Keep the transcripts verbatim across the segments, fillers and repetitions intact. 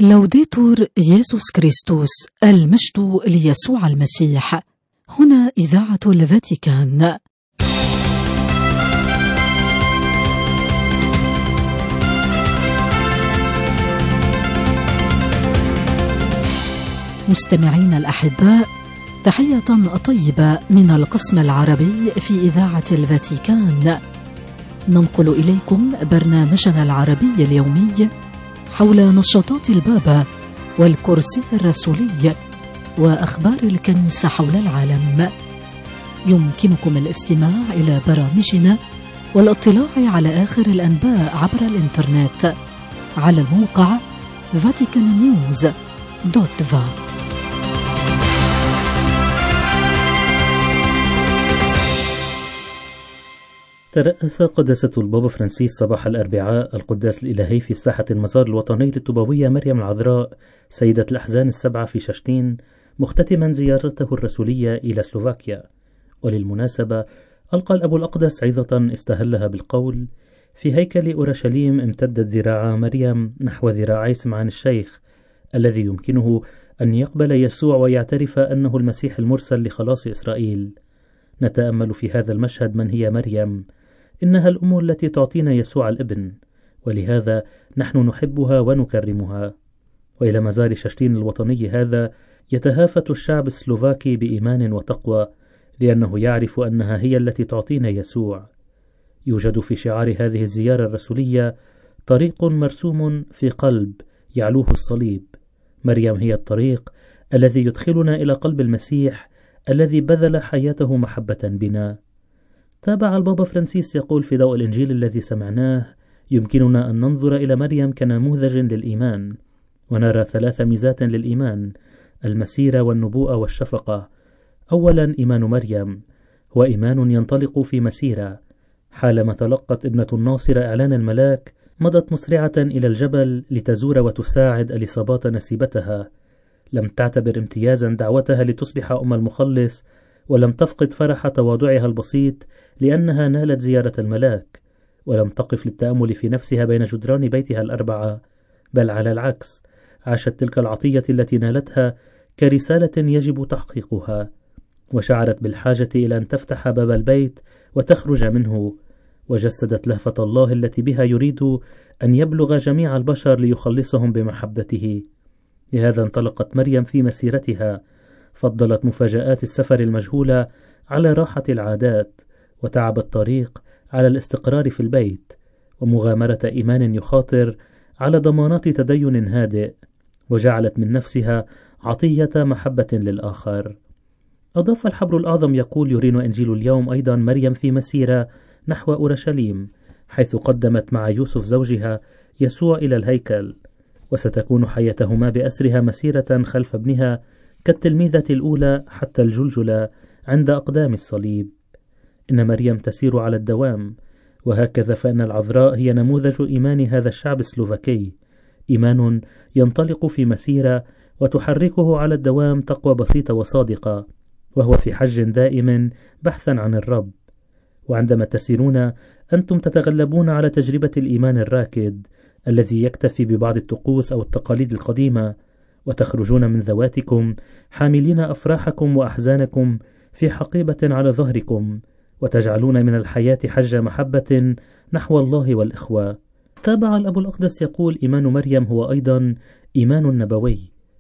لوديتور يسوع كريستوس، المجد ليسوع المسيح. هنا إذاعة الفاتيكان. مستمعين الأحباء، تحية طيبة من القسم العربي في إذاعة الفاتيكان. ننقل إليكم برنامجنا العربي اليومي حول نشاطات البابا والكرسي الرسولي وأخبار الكنيسة حول العالم. يمكنكم الاستماع إلى برامجنا والاطلاع على آخر الأنباء عبر الإنترنت على الموقع فاتيكان نيوز دوت فا. ترأس قداسة البابا فرانسيس صباح الأربعاء القداس الإلهي في ساحة المزار الوطني للطوبوية مريم العذراء سيدة الأحزان السبعة في شاشتين، مختتما زيارته الرسولية إلى سلوفاكيا. وللمناسبة ألقى الأب الأقدس عظة استهلها بالقول: في هيكل أورشليم امتدت ذراع مريم نحو ذراعي سمعان الشيخ الذي يمكنه أن يقبل يسوع ويعترف أنه المسيح المرسل لخلاص إسرائيل. نتأمل في هذا المشهد من هي مريم. إنها الأم التي تعطينا يسوع الابن، ولهذا نحن نحبها ونكرمها. وإلى مزار شاشتين الوطني هذا يتهافت الشعب السلوفاكي بإيمان وتقوى، لأنه يعرف أنها هي التي تعطينا يسوع. يوجد في شعار هذه الزيارة الرسولية طريق مرسوم في قلب يعلوه الصليب. مريم هي الطريق الذي يدخلنا إلى قلب المسيح الذي بذل حياته محبة بنا. تابع البابا فرانسيس يقول في ضوء الإنجيل الذي سمعناه: يمكننا أن ننظر إلى مريم كنموذج للإيمان، ونرى ثلاث ميزات للإيمان: المسيرة والنبوءة والشفقة. أولا، إيمان مريم هو إيمان ينطلق في مسيرة. حالما تلقت ابنة الناصر إعلان الملاك مضت مسرعة إلى الجبل لتزور وتساعد إليصابات نسيبتها. لم تعتبر امتيازا دعوتها لتصبح أم المخلص، ولم تفقد فرح تواضعها البسيط لأنها نالت زيارة الملاك، ولم تقف للتأمل في نفسها بين جدران بيتها الأربعة، بل على العكس عاشت تلك العطية التي نالتها كرسالة يجب تحقيقها، وشعرت بالحاجة إلى أن تفتح باب البيت وتخرج منه، وجسدت لهفة الله التي بها يريد أن يبلغ جميع البشر ليخلصهم بمحبته. لهذا انطلقت مريم في مسيرتها، فضلت مفاجآت السفر المجهولة على راحة العادات، وتعب الطريق على الاستقرار في البيت، ومغامرة إيمان يخاطر على ضمانات تدين هادئ، وجعلت من نفسها عطية محبة للآخر. أضاف الحبر الأعظم يقول: يرينا إنجيل اليوم أيضا مريم في مسيرة نحو أورشليم، حيث قدمت مع يوسف زوجها يسوع إلى الهيكل، وستكون حياتهما بأسرها مسيرة خلف ابنها كالتلميذة الأولى حتى الجلجلة عند أقدام الصليب. إن مريم تسير على الدوام، وهكذا فإن العذراء هي نموذج إيمان هذا الشعب السلوفاكي، إيمان ينطلق في مسيرة وتحركه على الدوام تقوى بسيطة وصادقة، وهو في حج دائم بحثا عن الرب. وعندما تسيرون أنتم تتغلبون على تجربة الإيمان الراكد الذي يكتفي ببعض الطقوس أو التقاليد القديمة، وتخرجون من ذواتكم حاملين أفراحكم وأحزانكم في حقيبة على ظهركم، وتجعلون من الحياة حج محبة نحو الله والإخوة. تابع الأب الأقدس يقول: إيمان مريم هو أيضا إيمان نبوي.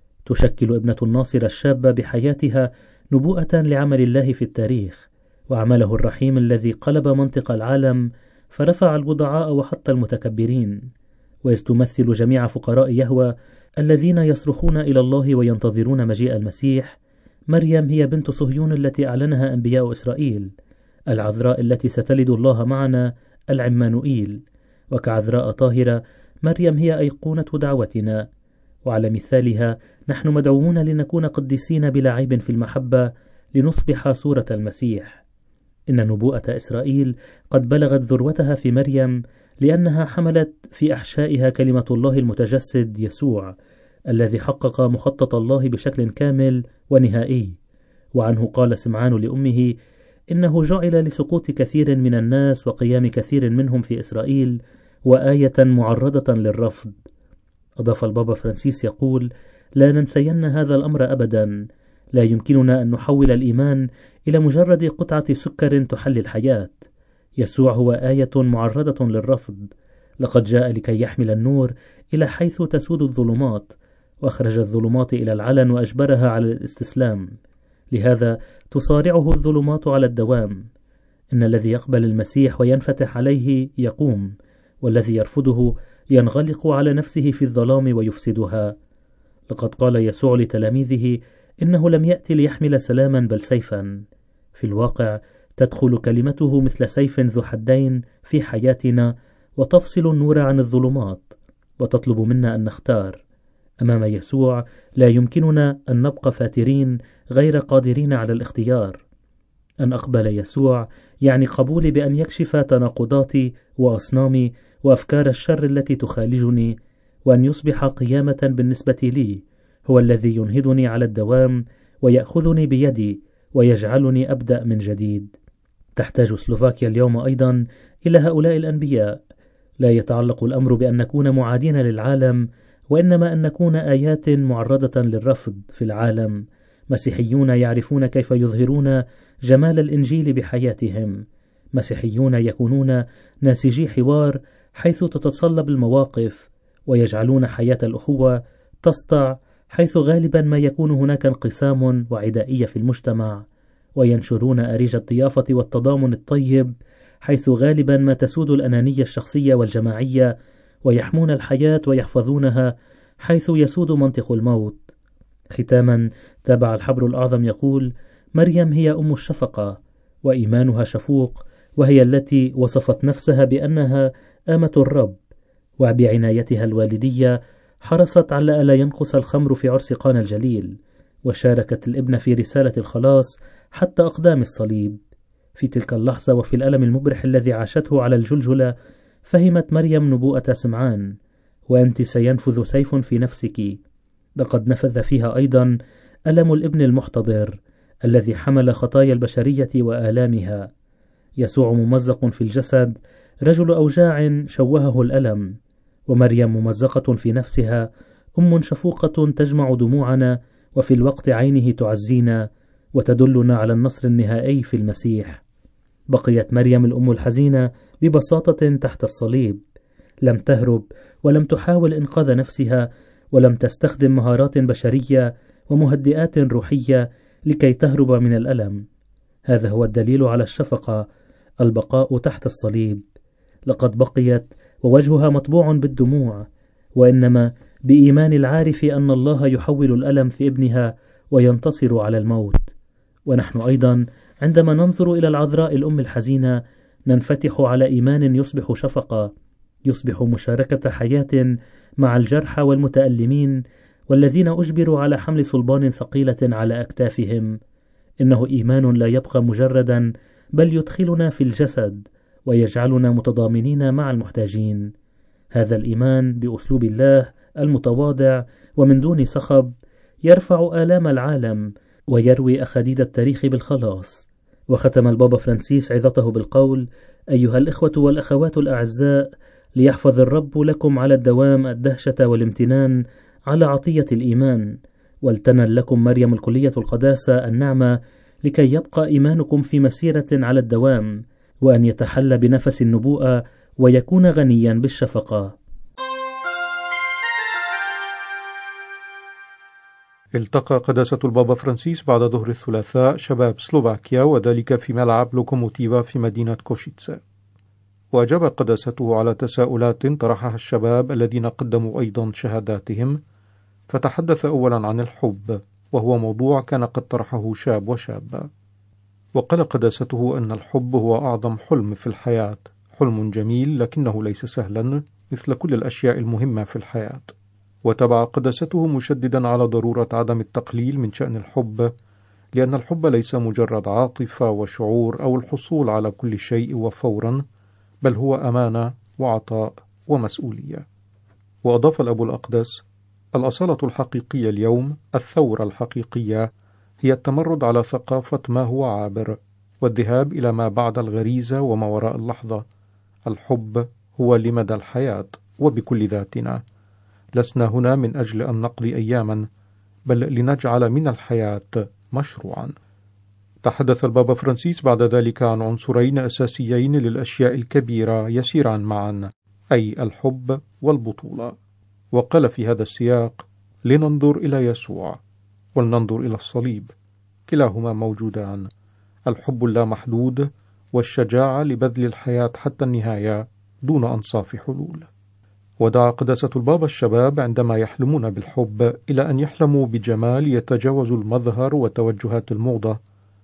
تشكل ابنة الناصر الشابة بحياتها نبوءة لعمل الله في التاريخ، وعمله الرحيم الذي قلب منطق العالم فرفع الوضعاء وحط المتكبرين. وإذ تمثل جميع فقراء يهوى الذين يصرخون إلى الله وينتظرون مجيء المسيح، مريم هي بنت صهيون التي أعلنها أنبياء إسرائيل، العذراء التي ستلد الله معنا، العمانوئيل. وكعذراء طاهرة مريم هي أيقونة دعوتنا، وعلى مثالها نحن مدعوون لنكون قديسين بلا عيب في المحبة لنصبح صورة المسيح. إن نبوءة إسرائيل قد بلغت ذروتها في مريم، لأنها حملت في أحشائها كلمة الله المتجسد يسوع الذي حقق مخطط الله بشكل كامل ونهائي. وعنه قال سمعان لأمه: إنه جعل لسقوط كثير من الناس وقيام كثير منهم في إسرائيل، وآية معرضة للرفض. أضاف البابا فرانسيس يقول: لا ننسين هذا الأمر أبدا، لا يمكننا أن نحول الإيمان إلى مجرد قطعة سكر تحلي الحياة. يسوع هو آية معرضة للرفض، لقد جاء لكي يحمل النور إلى حيث تسود الظلمات، وأخرج الظلمات إلى العلن وأجبرها على الاستسلام. لهذا تصارعه الظلمات على الدوام. إن الذي يقبل المسيح وينفتح عليه يقوم، والذي يرفضه ينغلق على نفسه في الظلام ويفسدها. لقد قال يسوع لتلاميذه إنه لم يأتي ليحمل سلاما بل سيفا. في الواقع تدخل كلمته مثل سيف ذو حدين في حياتنا، وتفصل النور عن الظلمات، وتطلب منا أن نختار. أمام يسوع لا يمكننا أن نبقى فاترين غير قادرين على الاختيار. أن أقبل يسوع يعني قبولي بأن يكشف تناقضاتي وأصنامي وأفكار الشر التي تخالجني، وأن يصبح قيامة بالنسبة لي، هو الذي ينهضني على الدوام ويأخذني بيدي ويجعلني أبدأ من جديد. تحتاج سلوفاكيا اليوم أيضا إلى هؤلاء الأنبياء. لا يتعلق الأمر بأن نكون معادين للعالم، وإنما أن نكون آيات معرضة للرفض في العالم. مسيحيون يعرفون كيف يظهرون جمال الإنجيل بحياتهم. مسيحيون يكونون ناسجي حوار حيث تتصلب المواقف، ويجعلون حياة الأخوة تسطع حيث غالبا ما يكون هناك انقسام وعدائية في المجتمع، وينشرون أريج الضيافة والتضامن الطيب حيث غالبا ما تسود الأنانية الشخصية والجماعية، ويحمون الحياة ويحفظونها حيث يسود منطق الموت. ختاما، تابع الحبر الأعظم يقول: مريم هي أم الشفقة، وإيمانها شفوق، وهي التي وصفت نفسها بأنها آمة الرب، وبعنايتها الوالدية حرصت على ألا ينقص الخمر في عرس قانا الجليل، وشاركت الابن في رسالة الخلاص حتى أقدام الصليب. في تلك اللحظة وفي الألم المبرح الذي عاشته على الجلجلة، فهمت مريم نبوءة سمعان: وأنت سينفذ سيف في نفسك. لقد نفذ فيها أيضا ألم الابن المحتضر الذي حمل خطايا البشرية وآلامها. يسوع ممزق في الجسد، رجل أوجاع شوهه الألم، ومريم ممزقة في نفسها، أم شفوقة تجمع دموعنا وفي الوقت عينه تعزينا وتدلنا على النصر النهائي في المسيح. بقيت مريم الأم الحزينة ببساطة تحت الصليب، لم تهرب ولم تحاول إنقاذ نفسها، ولم تستخدم مهارات بشرية ومهدئات روحية لكي تهرب من الألم. هذا هو الدليل على الشفقة، البقاء تحت الصليب. لقد بقيت ووجهها مطبوع بالدموع، وإنما بإيمان العارف أن الله يحول الألم في ابنها وينتصر على الموت. ونحن أيضا عندما ننظر إلى العذراء الأم الحزينة ننفتح على إيمان يصبح شفقة، يصبح مشاركة حياة مع الجرحى والمتألمين والذين أجبروا على حمل صلبان ثقيلة على أكتافهم. إنه إيمان لا يبقى مجردا، بل يدخلنا في الجسد ويجعلنا متضامنين مع المحتاجين. هذا الإيمان بأسلوب الله المتواضع ومن دون صخب يرفع آلام العالم ويروي أخاديد التاريخ بالخلاص. وختم البابا فرانسيس عظته بالقول: أيها الإخوة والأخوات الأعزاء، ليحفظ الرب لكم على الدوام الدهشة والامتنان على عطية الإيمان، ولتنل لكم مريم الكلية القداسة النعمة لكي يبقى إيمانكم في مسيرة على الدوام، وأن يتحلى بنفس النبوءة ويكون غنيا بالشفقة. التقى قداسة البابا فرانسيس بعد ظهر الثلاثاء شباب سلوفاكيا، وذلك في ملعب لوكوموتيفا في مدينة كوشيتسا. وأجاب قداسته على تساؤلات طرحها الشباب الذين قدموا أيضا شهاداتهم، فتحدث أولا عن الحب، وهو موضوع كان قد طرحه شاب وشابة. وقال قداسته أن الحب هو أعظم حلم في الحياة، حلم جميل لكنه ليس سهلا مثل كل الأشياء المهمة في الحياة. وتبع قداسته مشددا على ضرورة عدم التقليل من شأن الحب، لأن الحب ليس مجرد عاطفة وشعور أو الحصول على كل شيء وفورا، بل هو أمانة وعطاء ومسؤولية. وأضاف الأب الأقدس: الأصالة الحقيقية اليوم، الثورة الحقيقية، هي التمرد على ثقافة ما هو عابر، والذهاب إلى ما بعد الغريزة وما وراء اللحظة. الحب هو لمدى الحياة وبكل ذاتنا، لسنا هنا من أجل أن نقضي أياما، بل لنجعل من الحياة مشروعا. تحدث البابا فرانسيس بعد ذلك عن عنصرين أساسيين للأشياء الكبيرة يسيران معا، أي الحب والبطولة، وقال في هذا السياق: لننظر إلى يسوع ولننظر إلى الصليب، كلاهما موجودان، الحب اللامحدود والشجاعة لبذل الحياة حتى النهاية دون أنصاف حلول. ودعا قداسة البابا الشباب عندما يحلمون بالحب إلى أن يحلموا بجمال يتجاوز المظهر وتوجهات الموضة،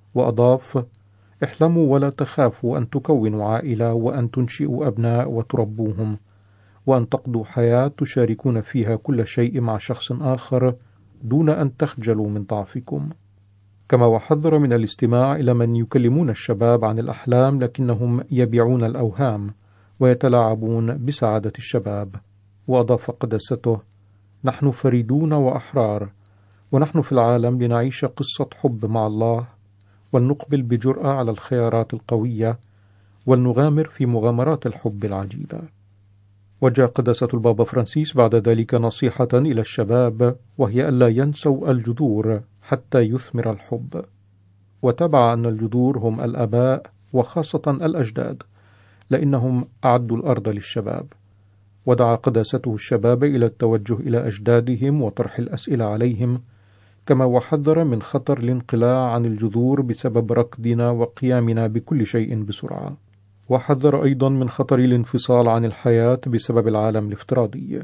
وأضاف: احلموا ولا تخافوا أن تكونوا عائلة وأن تنشئوا أبناء وتربوهم، وأن تقضوا حياة تشاركون فيها كل شيء مع شخص آخر دون أن تخجلوا من ضعفكم. كما وحذر من الاستماع إلى من يكلمون الشباب عن الأحلام لكنهم يبيعون الأوهام ويتلاعبون بسعادة الشباب، وأضاف قداسته: نحن فريدون وأحرار، ونحن في العالم لنعيش قصة حب مع الله، ولنقبل بجرأة على الخيارات القوية، ولنغامر في مغامرات الحب العجيبة. وجه قداسة البابا فرانسيس بعد ذلك نصيحة إلى الشباب، وهي ألا ينسوا الجذور حتى يثمر الحب، وتبع أن الجذور هم الآباء وخاصة الأجداد، لأنهم أعدوا الأرض للشباب. ودعا قداسته الشباب إلى التوجه إلى أجدادهم وطرح الأسئلة عليهم، كما وحذر من خطر الانقلاع عن الجذور بسبب ركضنا وقيامنا بكل شيء بسرعة. وحذر أيضا من خطر الانفصال عن الحياة بسبب العالم الافتراضي.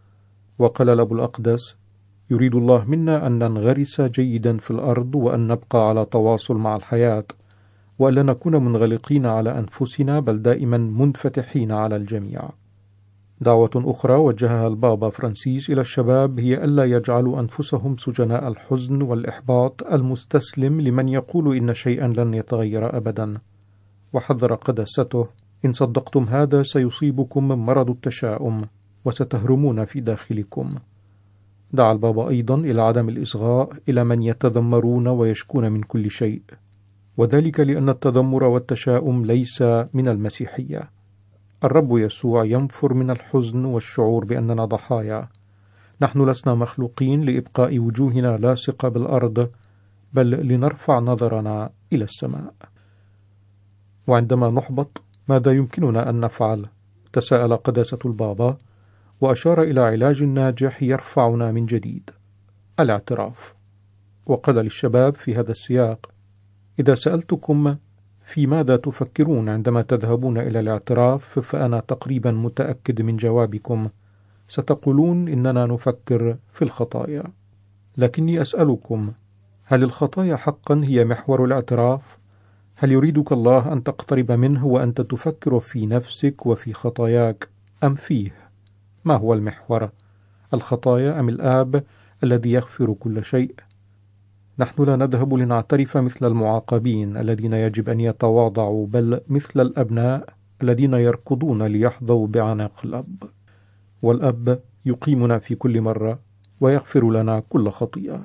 وقال الأب الأقدس: يريد الله منا أن ننغرس جيدا في الأرض، وأن نبقى على تواصل مع الحياة، وألا نكون منغلقين على أنفسنا، بل دائما منفتحين على الجميع. دعوة أخرى وجهها البابا فرانسيس إلى الشباب هي ألا يجعلوا أنفسهم سجناء الحزن والإحباط المستسلم لمن يقول إن شيئا لن يتغير أبدا. وحذر قداسته: إن صدقتم هذا سيصيبكم مرض التشاؤم، وستهرمون في داخلكم. دعا البابا أيضا إلى عدم الإصغاء إلى من يتذمرون ويشكون من كل شيء، وذلك لأن التذمر والتشاؤم ليس من المسيحية. الرب يسوع ينفر من الحزن والشعور بأننا ضحايا. نحن لسنا مخلوقين لإبقاء وجوهنا لاصقة بالأرض، بل لنرفع نظرنا إلى السماء. وعندما نحبط ماذا يمكننا أن نفعل؟ تساءل قداسة البابا، وأشار إلى علاج ناجح يرفعنا من جديد: الاعتراف. وقال للشباب في هذا السياق: إذا سألتكم في ماذا تفكرون عندما تذهبون إلى الاعتراف، فأنا تقريبا متأكد من جوابكم، ستقولون إننا نفكر في الخطايا. لكني أسألكم: هل الخطايا حقا هي محور الاعتراف؟ هل يريدك الله أن تقترب منه وأنت تفكر في نفسك وفي خطاياك، أم فيه؟ ما هو المحور؟ الخطايا أم الآب الذي يغفر كل شيء؟ نحن لا نذهب لنعترف مثل المعاقبين الذين يجب أن يتواضعوا، بل مثل الأبناء الذين يركضون ليحظوا بعناق الأب. والأب يقيمنا في كل مرة ويغفر لنا كل خطيئة.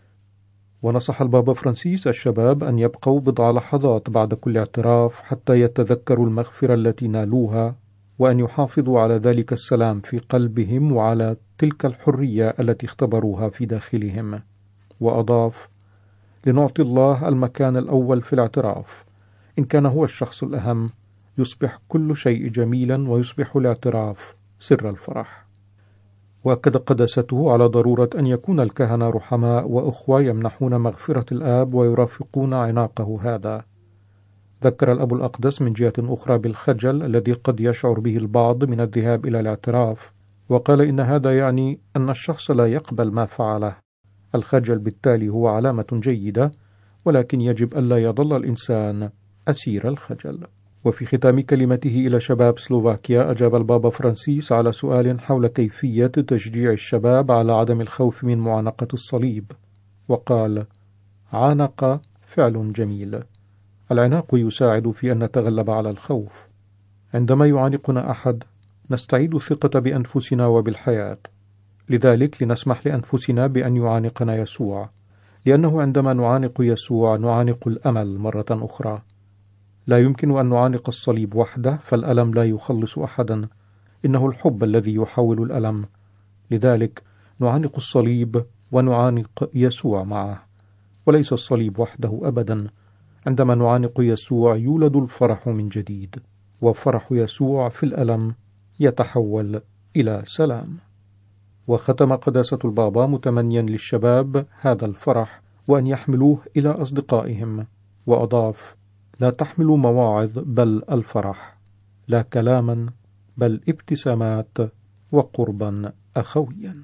ونصح البابا فرانسيس الشباب أن يبقوا بضع لحظات بعد كل اعتراف حتى يتذكروا المغفرة التي نالوها، وأن يحافظوا على ذلك السلام في قلبهم وعلى تلك الحرية التي اختبروها في داخلهم. وأضاف: لنعطي الله المكان الأول في الاعتراف. إن كان هو الشخص الأهم، يصبح كل شيء جميلا، ويصبح الاعتراف سر الفرح. وأكد قداسته على ضرورة أن يكون الكهنة رحماء وأخوة يمنحون مغفرة الآب ويرافقون عناقه هذا. ذكر الأب الأقدس من جهة أخرى بالخجل الذي قد يشعر به البعض من الذهاب إلى الاعتراف، وقال إن هذا يعني أن الشخص لا يقبل ما فعله. الخجل بالتالي هو علامة جيدة، ولكن يجب ألا يظل الإنسان أسير الخجل. وفي ختام كلمته إلى شباب سلوفاكيا، أجاب البابا فرانسيس على سؤال حول كيفية تشجيع الشباب على عدم الخوف من معانقة الصليب، وقال: عانق فعل جميل. العناق يساعد في أن نتغلب على الخوف. عندما يعانقنا أحد، نستعيد الثقة بأنفسنا وبالحياة. لذلك لنسمح لأنفسنا بأن يعانقنا يسوع، لأنه عندما نعانق يسوع نعانق الأمل مرة أخرى. لا يمكن أن نعانق الصليب وحده، فالألم لا يخلص أحدا، إنه الحب الذي يحول الألم. لذلك نعانق الصليب ونعانق يسوع معه، وليس الصليب وحده أبدا. عندما نعانق يسوع يولد الفرح من جديد، وفرح يسوع في الألم يتحول إلى سلام. وختم قداسة البابا متمنيا للشباب هذا الفرح وأن يحملوه إلى أصدقائهم، وأضاف: لا تحملوا مواعظ بل الفرح، لا كلاما بل ابتسامات وقربا أخويا.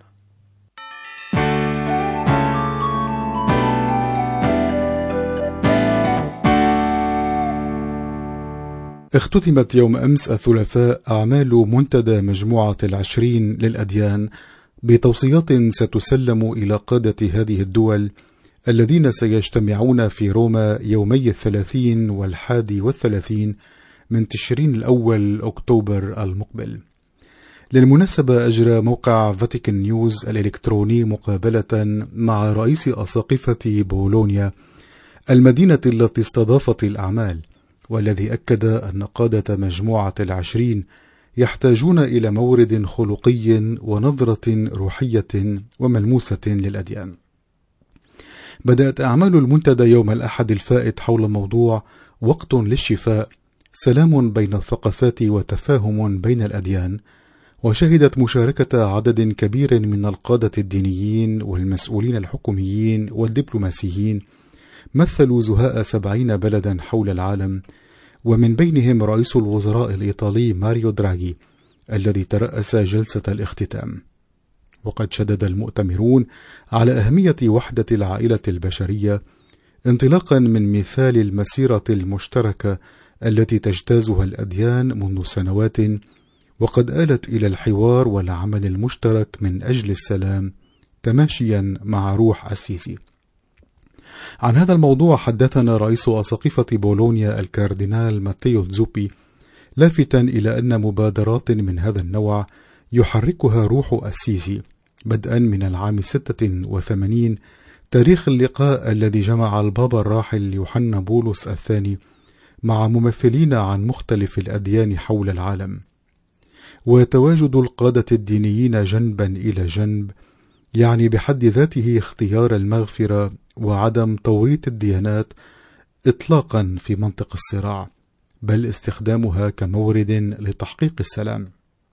اختتمت يوم أمس الثلاثاء أعمال منتدى مجموعة العشرين للأديان بتوصيات ستسلم إلى قادة هذه الدول الذين سيجتمعون في روما يومي الثلاثين والحادي والثلاثين من تشرين الأول أكتوبر المقبل. للمناسبة أجرى موقع فاتيكان نيوز الإلكتروني مقابلة مع رئيس أساقفة بولونيا المدينة التي استضافت الأعمال، والذي أكد أن قادة مجموعة العشرين يحتاجون إلى مورد خلقي ونظرة روحية وملموسة للأديان. بدأت أعمال المنتدى يوم الأحد الفائت حول موضوع وقت للشفاء، سلام بين الثقافات وتفاهم بين الأديان، وشهدت مشاركة عدد كبير من القادة الدينيين والمسؤولين الحكوميين والدبلوماسيين مثلوا زهاء سبعين بلدا حول العالم، ومن بينهم رئيس الوزراء الإيطالي ماريو دراغي الذي ترأس جلسة الاختتام. وقد شدد المؤتمرون على أهمية وحدة العائلة البشرية انطلاقا من مثال المسيرة المشتركة التي تجتازها الأديان منذ سنوات، وقد آلت إلى الحوار والعمل المشترك من أجل السلام تماشيا مع روح السيسي. عن هذا الموضوع حدثنا رئيس أساقفة بولونيا الكاردينال ماتيو زوبي، لافتا إلى أن مبادرات من هذا النوع يحركها روح السيسي بدءا من العام ستة وثمانين، تاريخ اللقاء الذي جمع البابا الراحل يوحنا بولس الثاني مع ممثلين عن مختلف الأديان حول العالم. وتواجد القادة الدينيين جنبا إلى جنب يعني بحد ذاته اختيار المغفرة وعدم توريط الديانات إطلاقا في منطق الصراع، بل استخدامها كمورد لتحقيق السلام.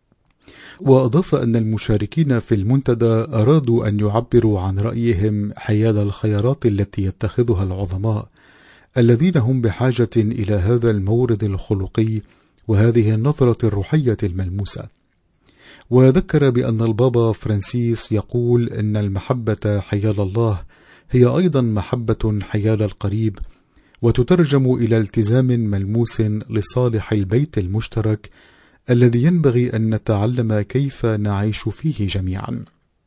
وأضاف أن المشاركين في المنتدى أرادوا أن يعبروا عن رأيهم حيال الخيارات التي يتخذها العظماء الذين هم بحاجة إلى هذا المورد الخلقي وهذه النظرة الروحية الملموسة. وذكر بأن البابا فرانسيس يقول أن المحبة حيال الله هي أيضا محبة حيال القريب، وتترجم إلى التزام ملموس لصالح البيت المشترك الذي ينبغي أن نتعلم كيف نعيش فيه جميعا.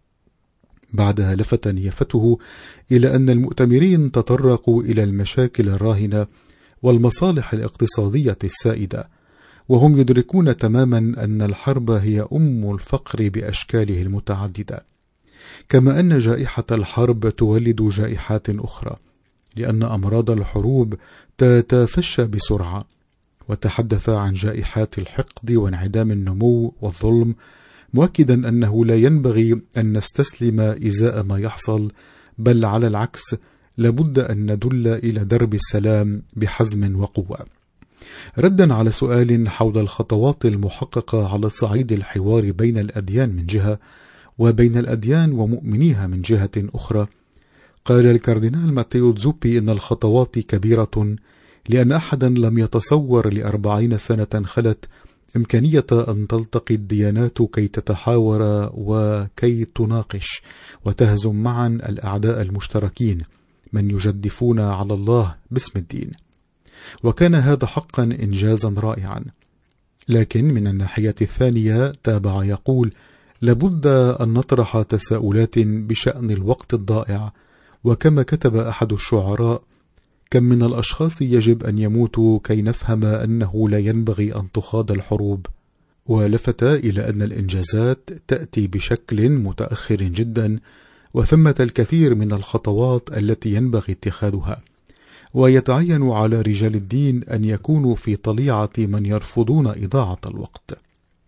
بعدها لفت نيافته إلى أن المؤتمرين تطرقوا إلى المشاكل الراهنة والمصالح الاقتصادية السائدة، وهم يدركون تماما أن الحرب هي أم الفقر بأشكاله المتعددة، كما أن جائحة الحرب تولد جائحات أخرى، لأن أمراض الحروب تتفشى بسرعة. وتحدث عن جائحات الحقد وانعدام النمو والظلم، مؤكدا أنه لا ينبغي أن نستسلم إزاء ما يحصل، بل على العكس لابد أن ندل إلى درب السلام بحزم وقوة. ردا على سؤال حول الخطوات المحققة على صعيد الحوار بين الأديان من جهة وبين الأديان ومؤمنيها من جهة أخرى، قال الكاردينال ماتيو زوبي إن الخطوات كبيرة، لأن أحدا لم يتصور لأربعين سنة خلت إمكانية أن تلتقي الديانات كي تتحاور وكي تناقش وتهزم معا الأعداء المشتركين من يجدفون على الله باسم الدين. وكان هذا حقا إنجازا رائعا. لكن من الناحية الثانية تابع يقول: لابد أن نطرح تساؤلات بشأن الوقت الضائع، وكما كتب أحد الشعراء: كم من الأشخاص يجب أن يموتوا كي نفهم أنه لا ينبغي أن تخاض الحروب. ولفت إلى أن الإنجازات تأتي بشكل متأخر جدا، وثمة الكثير من الخطوات التي ينبغي اتخاذها، ويتعين على رجال الدين أن يكونوا في طليعة من يرفضون إضاعة الوقت.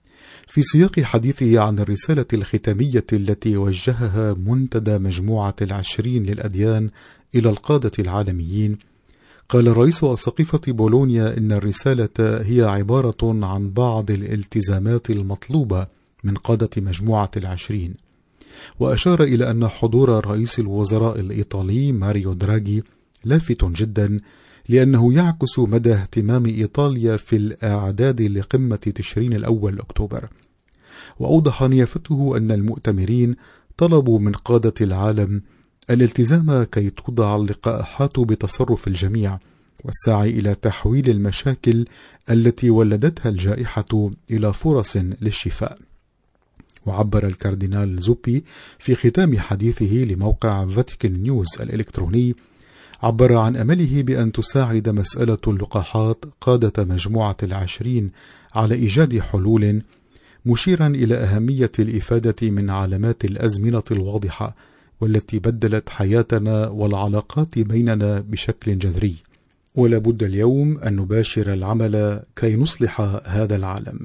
في سياق حديثه عن الرسالة الختامية التي وجهها منتدى مجموعة العشرين للأديان إلى القادة العالميين، قال رئيس أساقفة بولونيا إن الرسالة هي عبارة عن بعض الالتزامات المطلوبة من قادة مجموعة العشرين، وأشار إلى أن حضور رئيس الوزراء الإيطالي ماريو دراغي لافت جدا، لأنه يعكس مدى اهتمام إيطاليا في الإعداد لقمة تشرين الأول أكتوبر. وأوضح نيافته أن المؤتمرين طلبوا من قادة العالم الالتزام كي توضع اللقاحات بتصرف الجميع، والسعي إلى تحويل المشاكل التي ولدتها الجائحة إلى فرص للشفاء. وعبر الكاردينال زوبي في ختام حديثه لموقع فاتيكان نيوز الإلكتروني، عبر عن أمله بأن تساعد مسألة اللقاحات قادة مجموعة العشرين على إيجاد حلول، مشيرا إلى أهمية الإفادة من علامات الأزمنة الواضحة والتي بدلت حياتنا والعلاقات بيننا بشكل جذري، ولا بد اليوم أن نباشر العمل كي نصلح هذا العالم.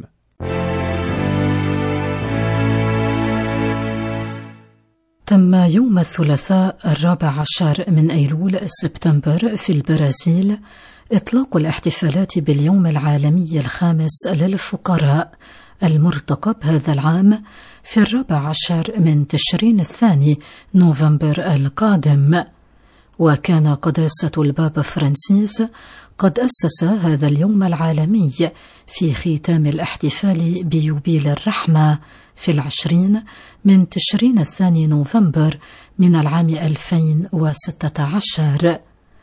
تم يوم الثلاثاء الرابع عشر من أيلول سبتمبر في البرازيل إطلاق الاحتفالات باليوم العالمي الخامس للفقراء المرتقب هذا العام في الرابع عشر من تشرين الثاني نوفمبر القادم. وكان قداسة البابا فرانسيس قد أسس هذا اليوم العالمي في ختام الاحتفال بيوبيل الرحمة في العشرين من تشرين الثاني نوفمبر من العام ألفين وستة عشر.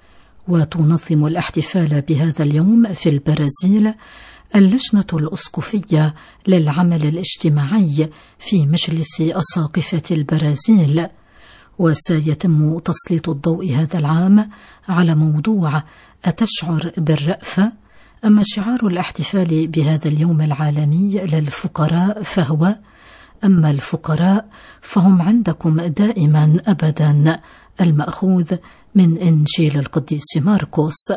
وتنظم الاحتفال بهذا اليوم في البرازيل اللجنة الأسقفية للعمل الاجتماعي في مجلس أساقفة البرازيل. وسيتم تسليط الضوء هذا العام على موضوع أتشعر بالرأفة. أما شعار الاحتفال بهذا اليوم العالمي للفقراء فهو: أما الفقراء فهم عندكم دائما أبدا، المأخوذ من إنجيل القديس ماركوس.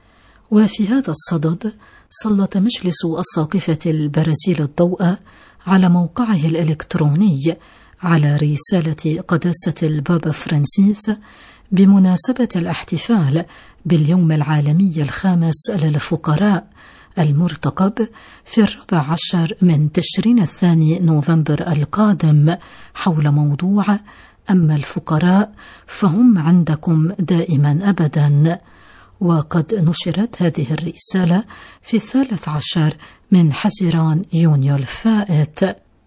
وفي هذا الصدد سلط مجلس أساقفة البرازيل الضوء على موقعه الإلكتروني على رسالة قداسة البابا فرانسيس بمناسبة الاحتفال باليوم العالمي الخامس للفقراء المرتقب في الرابع عشر من تشرين الثاني نوفمبر القادم حول موضوع أما الفقراء فهم عندكم دائما أبدا. وقد نشرت هذه الرسالة في الثالث عشر من حزيران يونيو الفائت.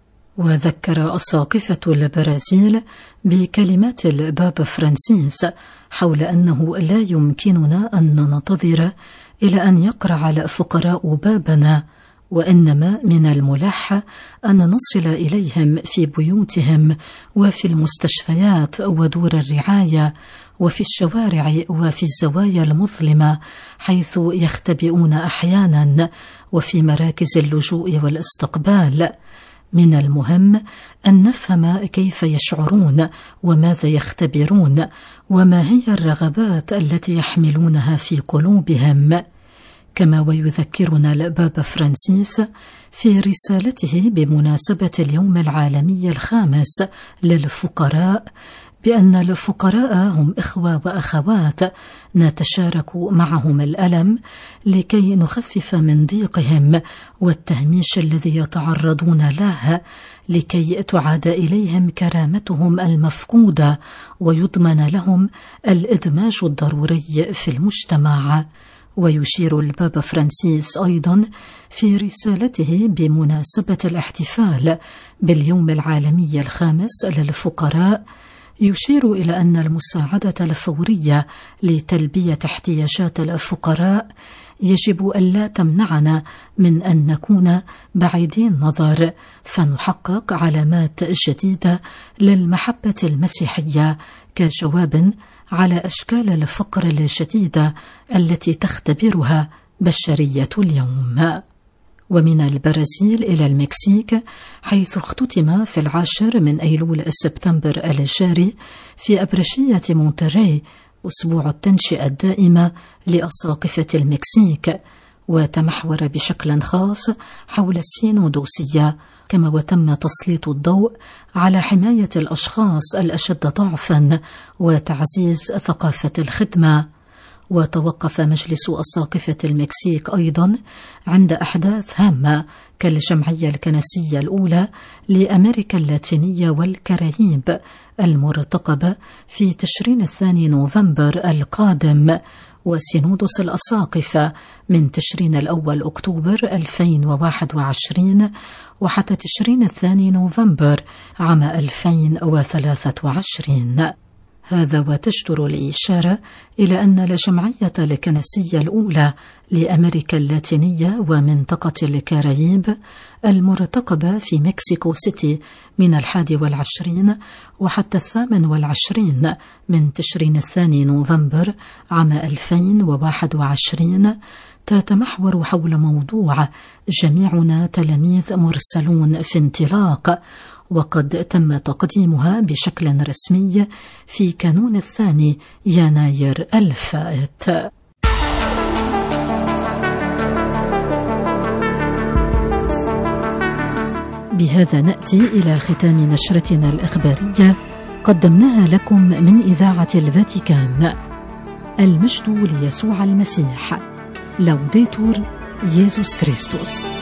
وذكر أساقفة البرازيل بكلمات البابا فرانسيس حول أنه لا يمكننا أن ننتظر إلى أن يقرع الفقراء بابنا، وإنما من الملح أن نصل إليهم في بيوتهم وفي المستشفيات ودور الرعاية وفي الشوارع وفي الزوايا المظلمة حيث يختبئون أحيانا، وفي مراكز اللجوء والاستقبال. من المهم أن نفهم كيف يشعرون وماذا يختبرون وما هي الرغبات التي يحملونها في قلوبهم. كما ويذكرنا البابا فرانسيس في رسالته بمناسبة اليوم العالمي الخامس للفقراء بأن الفقراء هم إخوة وأخوات نتشارك معهم الألم لكي نخفف من ضيقهم والتهميش الذي يتعرضون له، لكي تعاد إليهم كرامتهم المفقودة ويضمن لهم الإدماج الضروري في المجتمع. ويشير البابا فرانسيس أيضا في رسالته بمناسبة الاحتفال باليوم العالمي الخامس للفقراء، يشير إلى أن المساعدة الفورية لتلبية احتياجات الفقراء يجب ألا تمنعنا من أن نكون بعيدين نظر، فنحقق علامات جديدة للمحبة المسيحية كجواب على أشكال الفقر الجديدة التي تختبرها بشرية اليوم. ومن البرازيل إلى المكسيك، حيث اختتم في العاشر من أيلول سبتمبر الجاري في أبرشية مونتري أسبوع التنشئة الدائمة لأساقفة المكسيك، وتمحور بشكل خاص حول السينودوسية كما وتم تسليط الضوء على حماية الأشخاص الأشد ضعفا وتعزيز ثقافة الخدمة. وتوقف مجلس أساقفة المكسيك أيضا عند أحداث هامة كالجمعية الكنسية الأولى لأمريكا اللاتينية والكاريب المرتقبة في تشرين الثاني نوفمبر القادم، وسينودس الأساقفة من تشرين الأول أكتوبر ألفين وواحد وعشرين وحتى تشرين الثاني نوفمبر عام ألفين وثلاثة وعشرين. هذا وتجدر الإشارة إلى أن الجمعية الكنسية الأولى لأمريكا اللاتينية ومنطقة الكاريب المرتقبة في مكسيكو سيتي من الحادي والعشرين وحتى الثامن والعشرين من تشرين الثاني نوفمبر عام ألفين وواحد وعشرين تتمحور حول موضوع جميعنا تلاميذ مرسلون في انطلاق، وقد تم تقديمها بشكل رسمي في كانون الثاني يناير الفائت. بهذا نأتي إلى ختام نشرتنا الإخبارية قدمناها لكم من إذاعة الفاتيكان. المجد ليسوع المسيح. لوديتور يسوع كريستوس.